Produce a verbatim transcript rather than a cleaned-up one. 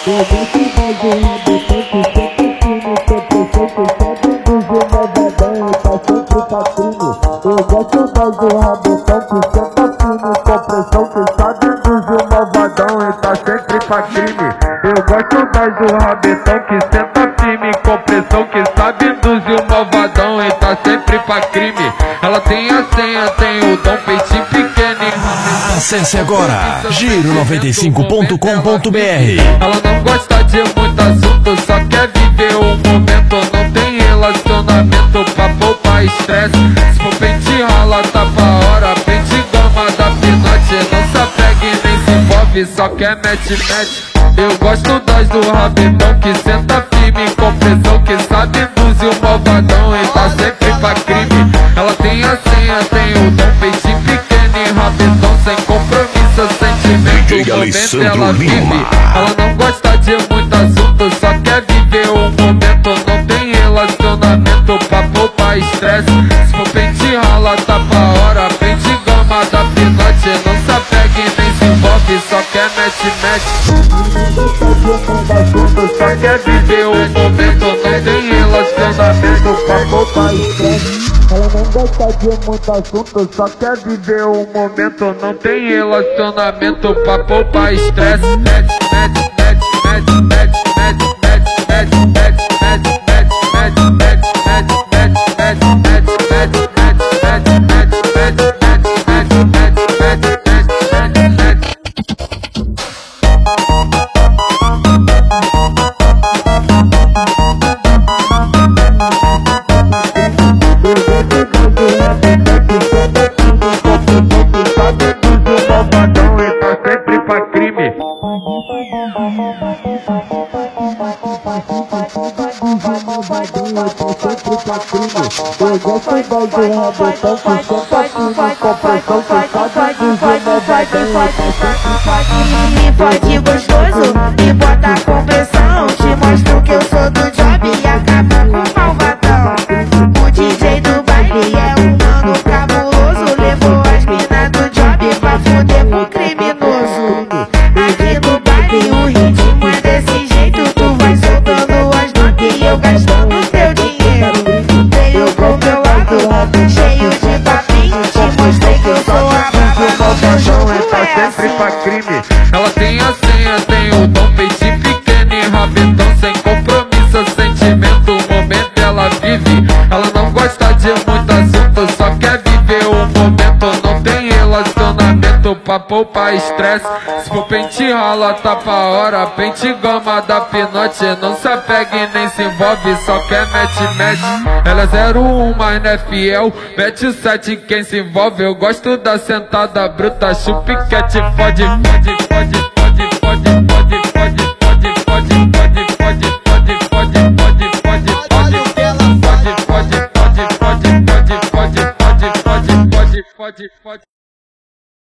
Eu gosto mais do rabetão que sempre fino, que pressão que sabe do genovadão e tá sempre pra crime. Eu gosto mais do rabetão que senta fino, com pressão que sabe do genovadão e tá sempre pra crime. Eu gosto mais do rabetão que senta firme, com pressão que sabe induzir o malvadão e tá sempre pra crime. Ela tem a senha, tem o dom, peitinho pequeno e rabetão. Acesse agora giro noventa e cinco ponto com ponto br. Ela não gosta de muito assunto, só quer viver o momento. Não tem relacionamento pra poupar estresse. Se for pente rala, tá pra hora, pente gama da pinote. Não se apega e nem se envolve, só quer mete-mete. Eu gosto das do rabetão que senta firme, com pressão que sabe induzir o malvadão e tá sempre pra crime. Ela tem a senha, tem o dom, peitinho pequeno e rabetão sem compromisso, sentimento, o momento ela vive. Ela não gosta de muito assunto, só quer viver o momento. Não tem relacionamento pra poupar estresse. Se for pente rala, tá pra hora, pente gama da pinote. Não se apega e nem se envolve, só quer mete-mete. Só quer viver o momento, não tem relacionamento pra poupar estresse. Ela não gosta de muito assunto, só quer viver o momento. Não tem relacionamento pra poupar estresse. Mete, mete, mete, mete, mete, mete, mete, mete, mete, mete, mete, mete, mete, mete, mete, eu gosto mais do rabetão que senta firme, com pressão que sabe do genovadão. Pode gostoso e bota com pressão. Te mostro que eu sou do job e acaba com o malvadão. O D J do baile é um mano cabuloso, levou as minas do job pra fuder pro criminoso. Aqui no baile o ritmo é desse jeito, tu vai soltando as notas e eu gastando teu dinheiro. Veio pro meu lado, cheio de papinho, te mostrei que eu sou a brava, malvadão e tá sempre pra crime. Ela tem a senha, tem o dom, peitinho pequeno e rabetão sem compromisso, sentimento, o momento ela vive. Ela não gosta de muito assunto, só quer viver o momento. Não tem relacionamento pra poupar estresse. Se for pente rala, tá pra hora, pente gama da pinote. Não se apega e nem se envolve, só quer mete-mete. Ela é zero um, mas não é fiel, mete o sete quem se envolve. Eu gosto da sentada bruta, chupiquete, fode, fode, fode, fode, fode, fode, fode, fode, fode, fode, fode, fode, fode, fode, fode, fode, pode, pode, pode, pode, pode, pode, pode, pode, pode, pode, pode, pode.